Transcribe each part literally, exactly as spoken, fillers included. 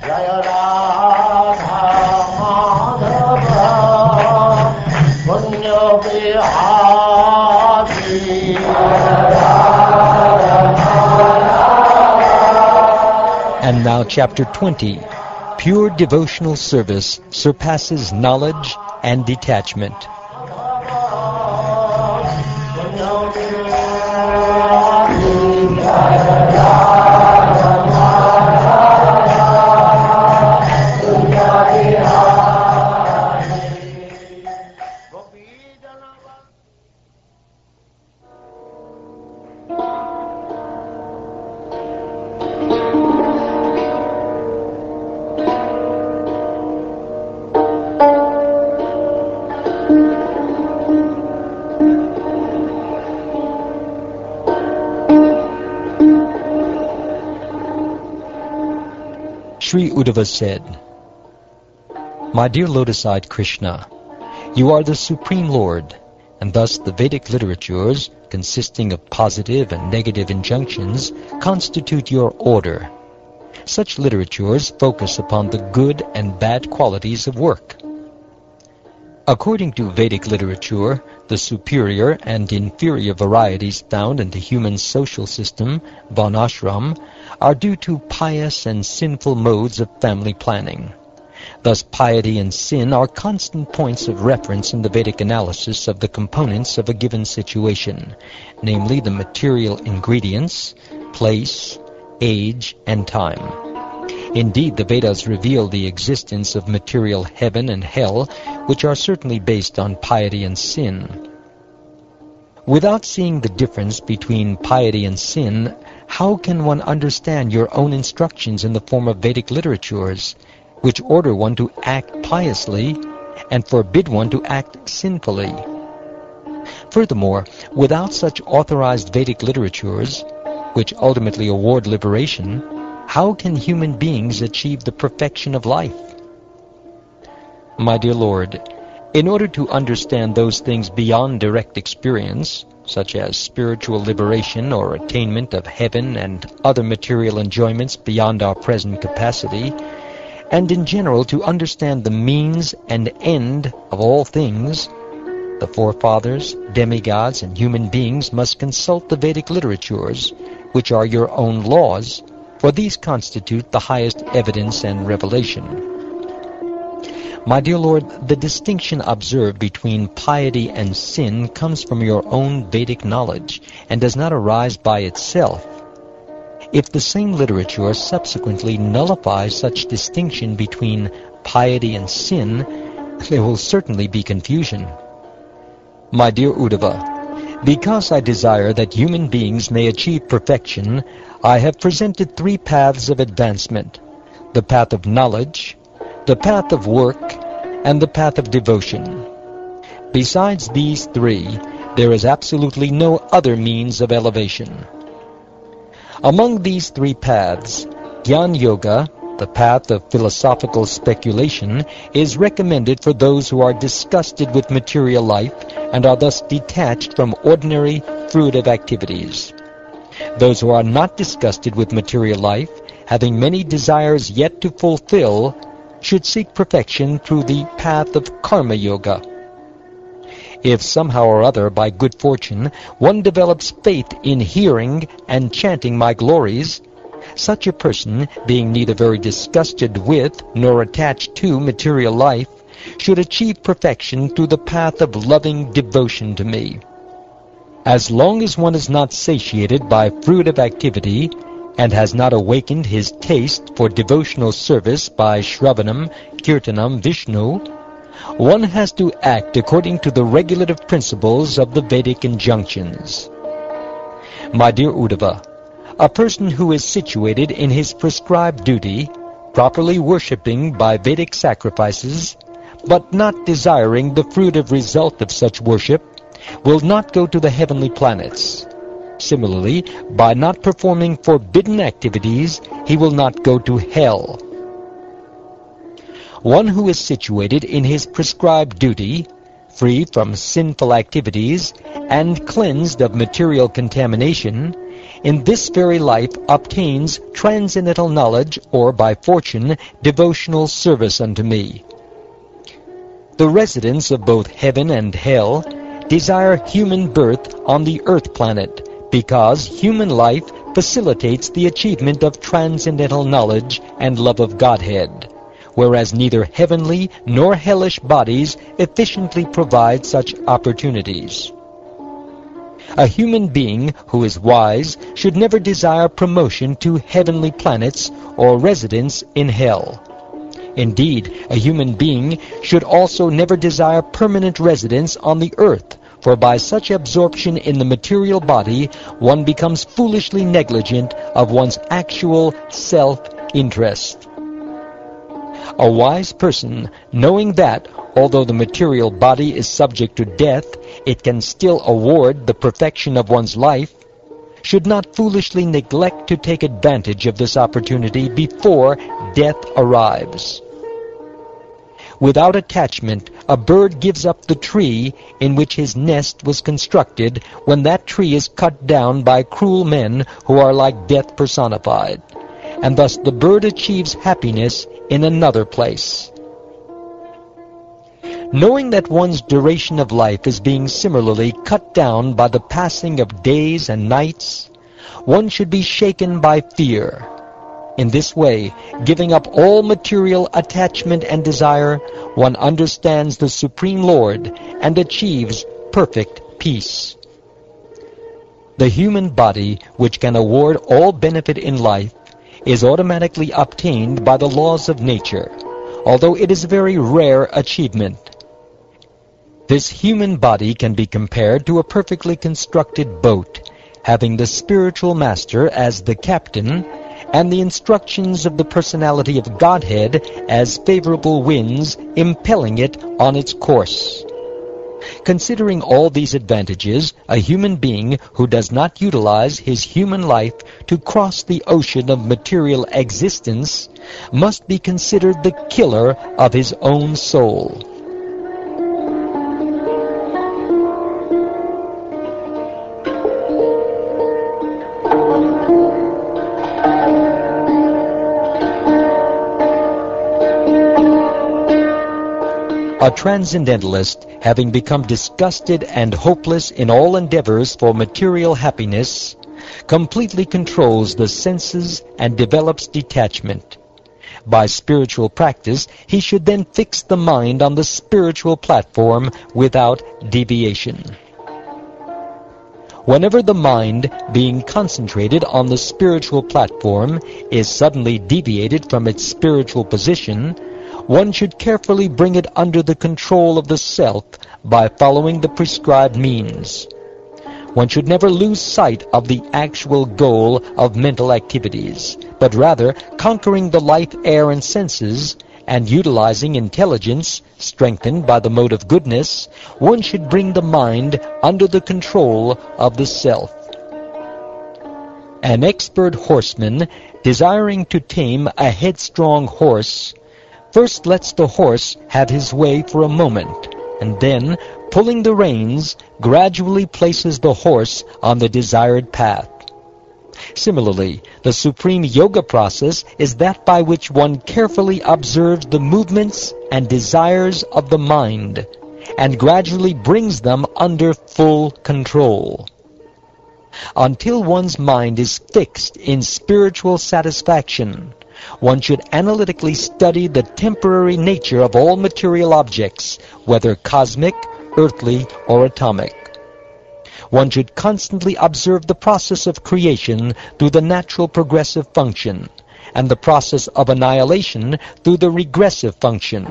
Jaya Radha Madhava Punya Bihari. And now chapter twenty. Pure devotional service surpasses knowledge and detachment. Sri Uddhava said, "My dear lotus-eyed Krishna, you are the Supreme Lord, and thus the Vedic literatures, consisting of positive and negative injunctions, constitute your order. Such literatures focus upon the good and bad qualities of work. According to Vedic literature, the superior and inferior varieties found in the human social system, Varnashram, are due to pious and sinful modes of family planning. Thus piety and sin are constant points of reference in the Vedic analysis of the components of a given situation, namely the material ingredients, place, age, and time. Indeed, the Vedas reveal the existence of material heaven and hell, which are certainly based on piety and sin. Without seeing the difference between piety and sin, how can one understand your own instructions in the form of Vedic literatures, which order one to act piously and forbid one to act sinfully? Furthermore, without such authorized Vedic literatures, which ultimately award liberation, how can human beings achieve the perfection of life? My dear Lord, in order to understand those things beyond direct experience, such as spiritual liberation or attainment of heaven and other material enjoyments beyond our present capacity, and in general to understand the means and end of all things, the forefathers, demigods, and human beings must consult the Vedic literatures, which are your own laws, for these constitute the highest evidence and revelation. My dear Lord, the distinction observed between piety and sin comes from your own Vedic knowledge and does not arise by itself. If the same literature subsequently nullifies such distinction between piety and sin, there will certainly be confusion. My dear Uddhava, because I desire that human beings may achieve perfection, I have presented three paths of advancement: the path of knowledge, the path of work, and the path of devotion. Besides these three, there is absolutely no other means of elevation. Among these three paths, Jnana Yoga, the path of philosophical speculation, is recommended for those who are disgusted with material life and are thus detached from ordinary fruitive activities. Those who are not disgusted with material life, having many desires yet to fulfill, should seek perfection through the path of Karma Yoga. If somehow or other, by good fortune, one develops faith in hearing and chanting my glories, such a person, being neither very disgusted with nor attached to material life, should achieve perfection through the path of loving devotion to me. As long as one is not satiated by fruitive activity, and has not awakened his taste for devotional service by Shravanam, Kirtanam, Vishnu, one has to act according to the regulative principles of the Vedic injunctions. My dear Uddhava, a person who is situated in his prescribed duty, properly worshipping by Vedic sacrifices, but not desiring the fruitive result of such worship, will not go to the heavenly planets. Similarly, by not performing forbidden activities, he will not go to hell. One who is situated in his prescribed duty, free from sinful activities, and cleansed of material contamination, in this very life obtains transcendental knowledge, or by fortune, devotional service unto me. The residents of both heaven and hell desire human birth on the earth planet, because human life facilitates the achievement of transcendental knowledge and love of Godhead, whereas neither heavenly nor hellish bodies efficiently provide such opportunities. A human being who is wise should never desire promotion to heavenly planets or residence in hell. Indeed, a human being should also never desire permanent residence on the earth, for by such absorption in the material body, one becomes foolishly negligent of one's actual self-interest. A wise person, knowing that, although the material body is subject to death, it can still award the perfection of one's life, should not foolishly neglect to take advantage of this opportunity before death arrives. Without attachment, a bird gives up the tree in which his nest was constructed when that tree is cut down by cruel men who are like death personified, and thus the bird achieves happiness in another place. Knowing that one's duration of life is being similarly cut down by the passing of days and nights, one should be shaken by fear. In this way, giving up all material attachment and desire, one understands the Supreme Lord and achieves perfect peace. The human body, which can award all benefit in life, is automatically obtained by the laws of nature, although it is a very rare achievement. This human body can be compared to a perfectly constructed boat, having the spiritual master as the captain, and the instructions of the personality of Godhead as favorable winds impelling it on its course. Considering all these advantages, a human being who does not utilize his human life to cross the ocean of material existence must be considered the killer of his own soul. A transcendentalist, having become disgusted and hopeless in all endeavors for material happiness, completely controls the senses and develops detachment. By spiritual practice, he should then fix the mind on the spiritual platform without deviation. Whenever the mind, being concentrated on the spiritual platform, is suddenly deviated from its spiritual position, one should carefully bring it under the control of the self by following the prescribed means. One should never lose sight of the actual goal of mental activities, but rather conquering the life, air, and senses, and utilizing intelligence, strengthened by the mode of goodness, one should bring the mind under the control of the self. An expert horseman, desiring to tame a headstrong horse, first lets the horse have his way for a moment, and then, pulling the reins, gradually places the horse on the desired path. Similarly, the supreme yoga process is that by which one carefully observes the movements and desires of the mind, and gradually brings them under full control. Until one's mind is fixed in spiritual satisfaction, one should analytically study the temporary nature of all material objects, whether cosmic, earthly, or atomic. One should constantly observe the process of creation through the natural progressive function, and the process of annihilation through the regressive function.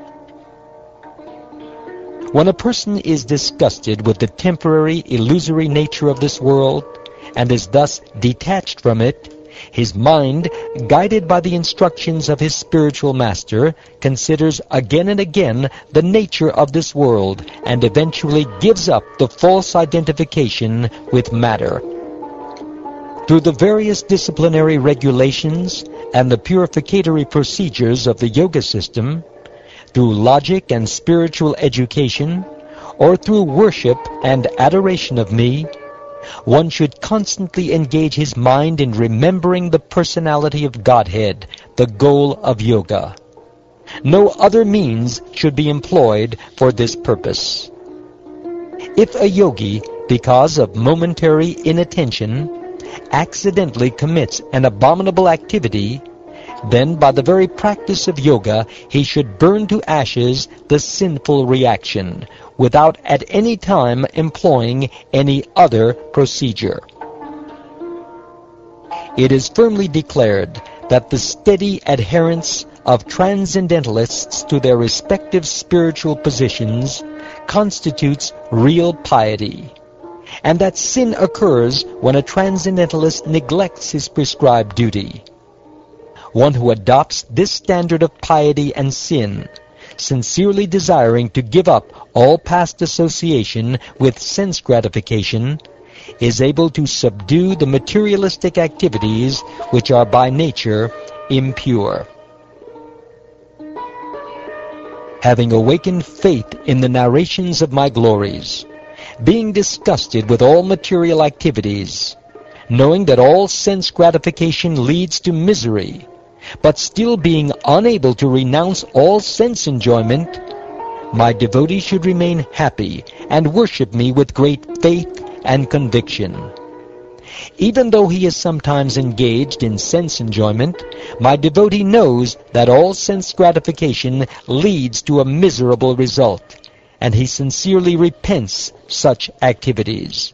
When a person is disgusted with the temporary, illusory nature of this world, and is thus detached from it, his mind, guided by the instructions of his spiritual master, considers again and again the nature of this world, and eventually gives up the false identification with matter. Through the various disciplinary regulations and the purificatory procedures of the yoga system, through logic and spiritual education, or through worship and adoration of me, one should constantly engage his mind in remembering the personality of Godhead, the goal of yoga. No other means should be employed for this purpose. If a yogi, because of momentary inattention, accidentally commits an abominable activity, then by the very practice of yoga he should burn to ashes the sinful reaction, without at any time employing any other procedure. It is firmly declared that the steady adherence of transcendentalists to their respective spiritual positions constitutes real piety, and that sin occurs when a transcendentalist neglects his prescribed duty. One who adopts this standard of piety and sin, sincerely desiring to give up all past association with sense gratification, is able to subdue the materialistic activities which are by nature impure. Having awakened faith in the narrations of my glories, being disgusted with all material activities, knowing that all sense gratification leads to misery, but still being unable to renounce all sense enjoyment, my devotee should remain happy and worship me with great faith and conviction. Even though he is sometimes engaged in sense enjoyment, my devotee knows that all sense gratification leads to a miserable result, and he sincerely repents such activities.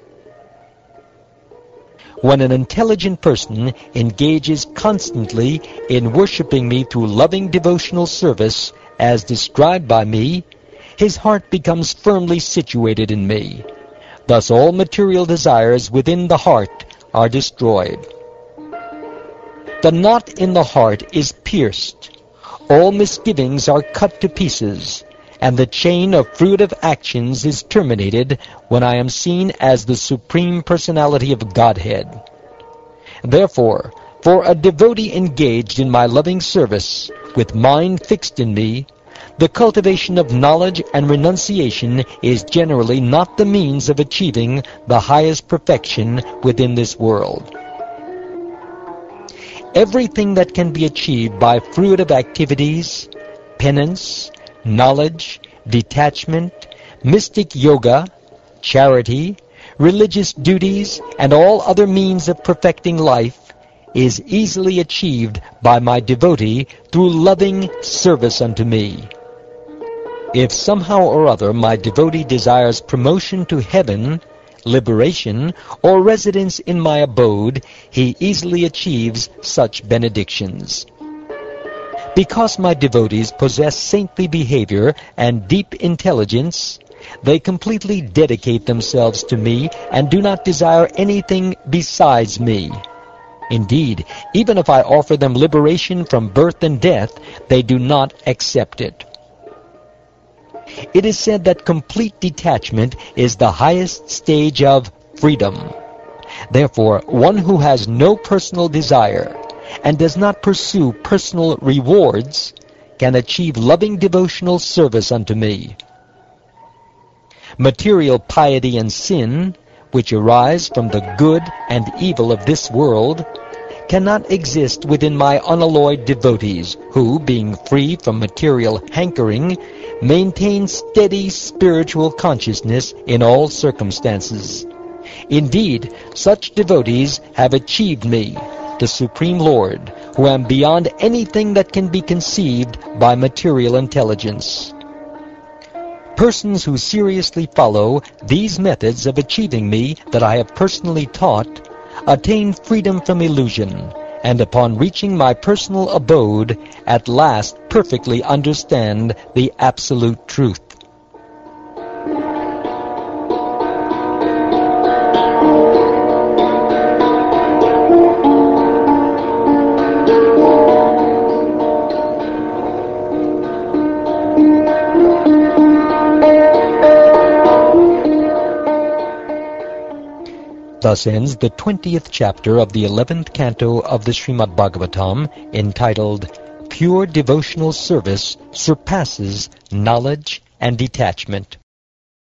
When an intelligent person engages constantly in worshiping me through loving devotional service, as described by me, his heart becomes firmly situated in me. Thus all material desires within the heart are destroyed. The knot in the heart is pierced. All misgivings are cut to pieces, and the chain of fruitive actions is terminated when I am seen as the Supreme Personality of Godhead. Therefore, for a devotee engaged in my loving service, with mind fixed in me, the cultivation of knowledge and renunciation is generally not the means of achieving the highest perfection within this world. Everything that can be achieved by fruitive activities, penance, knowledge, detachment, mystic yoga, charity, religious duties, and all other means of perfecting life is easily achieved by my devotee through loving service unto me. If somehow or other my devotee desires promotion to heaven, liberation, or residence in my abode, he easily achieves such benedictions. Because my devotees possess saintly behavior and deep intelligence, they completely dedicate themselves to me and do not desire anything besides me. Indeed, even if I offer them liberation from birth and death, they do not accept it. It is said that complete detachment is the highest stage of freedom. Therefore, one who has no personal desire and does not pursue personal rewards can achieve loving devotional service unto me. Material piety and sin, which arise from the good and evil of this world, cannot exist within my unalloyed devotees, who, being free from material hankering, maintain steady spiritual consciousness in all circumstances. Indeed, such devotees have achieved me, the Supreme Lord, who am beyond anything that can be conceived by material intelligence. Persons who seriously follow these methods of achieving me that I have personally taught attain freedom from illusion, and upon reaching my personal abode, at last perfectly understand the absolute truth. Thus ends the twentieth chapter of the eleventh canto of the Srimad Bhagavatam, entitled, Pure Devotional Service Surpasses Knowledge and Detachment.